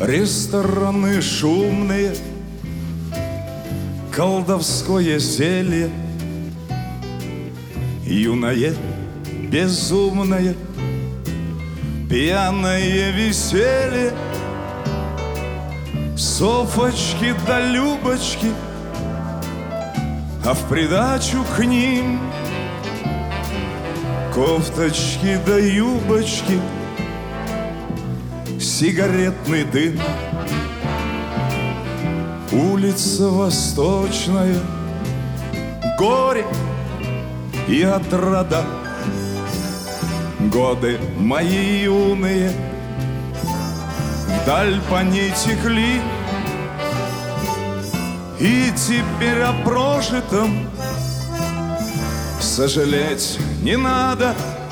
Рестораны шумные, колдовское зелье, юное, безумное, пьяное веселье, Софочки да Любочки, а в придачу к ним кофточки да юбочки, сигаретный дым. Улица Восточная, горе и отрада. Годы мои юные вдаль по ней текли, и теперь о прожитом сожалеть не надо.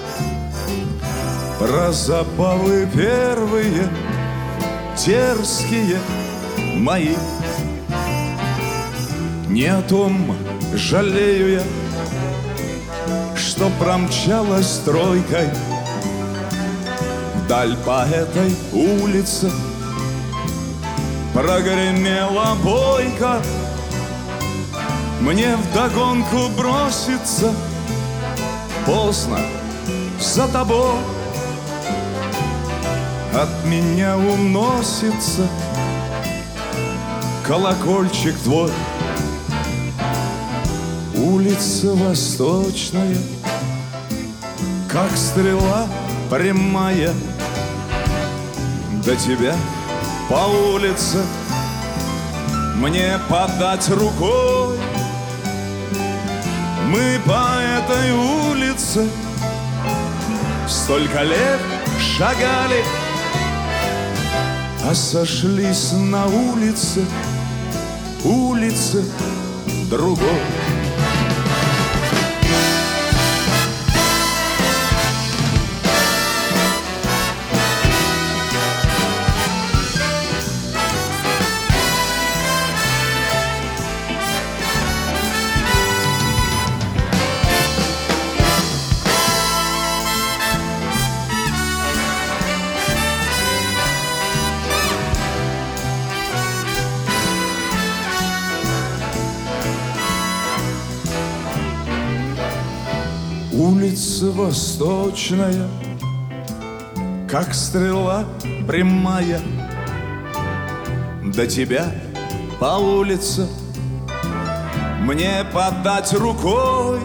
Про забавы первые, дерзкие мои, не о том жалею я, что промчалась тройкой вдаль по этой улице. Прогремела бойко, мне вдогонку броситься поздно за тобой. От меня уносится колокольчик твой. Улица Восточная, как стрела прямая, до тебя по улице мне подать рукой. Мы по этой улице столько лет шагали, а сошлись на улице, улице другой. Улица Восточная, как стрела прямая, до тебя по улице мне подать рукой.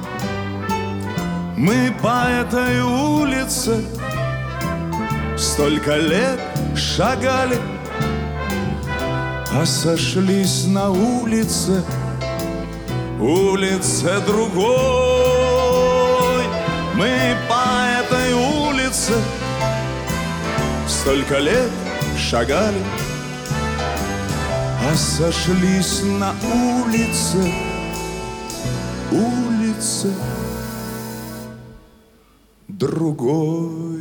Мы по этой улице столько лет шагали, а сошлись на улице, улице другой. Мы по этой улице столько лет шагали, а сошлись на улице, улице другой.